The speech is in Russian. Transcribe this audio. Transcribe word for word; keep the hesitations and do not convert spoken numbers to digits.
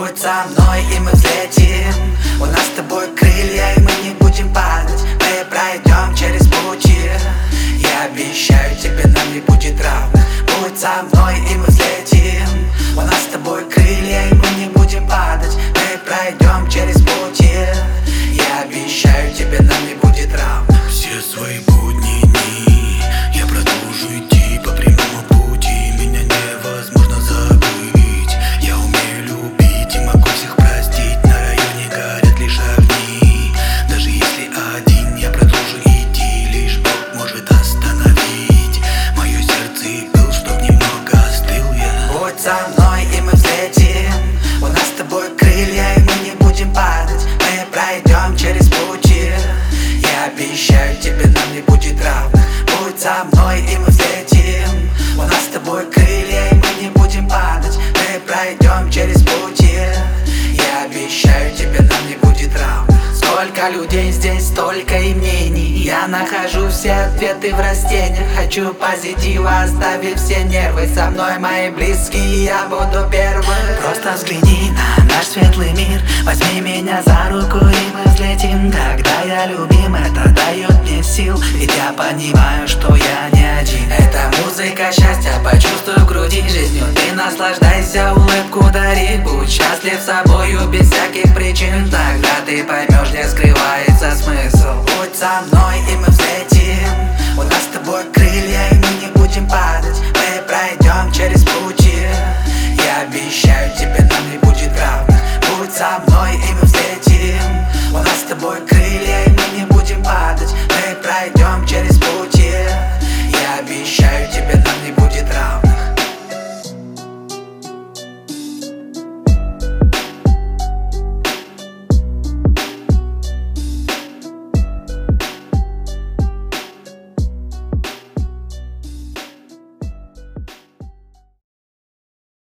Будь со мной, и мы взлетим. У нас с тобой крылья, и мы не будем падать. Мы пройдем через пути. Я обещаю тебе, нам не будет равных. Будь со мной, и мы взлетим. У нас с тобой крылья, и мы не будем падать. Мы пройдем через пути. Я обещаю тебе, нам не будет равных. Все свои будние дни я продолжу идти по прямому пути. Меня невозможно забыть. Я умею любить и могу всех простить. На районе горят лишь огни. Даже если один, я продолжу идти. Лишь Бог может остановить мое сердце и пыл, чтоб немного остыл я. Будь со мной, и мы взлетим. У нас с тобой крылья, и мы не будем падать. Мы пройдем через пути. Я обещаю тебе, нам не будет равных. Будь со мной, и мы взлетим. У нас с тобой крылья, и мы не будем падать. Мы пройдем через пути. Я обещаю тебе, нам не будет равных. Сколько людей здесь, столько и мнений. Я нахожу все ответы в растениях. Хочу позитива, оставив все нервы. Со мной мои близкие, я буду первым. Просто взгляни на наш светлый мир. Возьми меня за руку, и мы взлетим. Когда я любим, это дает мне сил. Ведь я понимаю, что я не один. Это музыка счастья, почувствуй в груди жизнью. Ты наслаждайся, улыбку дари. Будь счастлив собою без всяких причин. Тогда ты поймешь, где скрывается смысл. Будь со мной, и мы взлетим. У нас с тобой крылья, и мы не будем падать. Мы пройдем через пути. Я обещаю тебе, нам не будет равных. Будь со мной, и мы взлетим. У нас с тобой